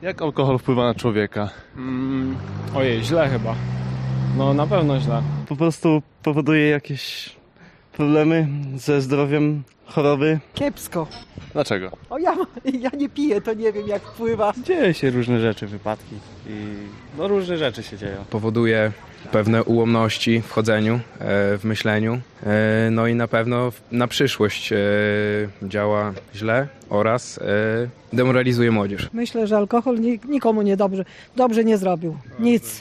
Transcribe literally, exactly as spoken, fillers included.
Jak alkohol wpływa na człowieka? Mm, ojej, źle chyba. No na pewno źle. Po prostu powoduje jakieś problemy ze zdrowiem, choroby. Kiepsko. Dlaczego? O ja, ja nie piję, to nie wiem jak wpływa. Dzieje się różne rzeczy, wypadki i no różne rzeczy się dzieją. Powoduje pewne ułomności w chodzeniu, w myśleniu, no i na pewno na przyszłość działa źle oraz demoralizuje młodzież. Myślę, że alkohol nikomu nie dobrze, dobrze nie zrobił. Nic.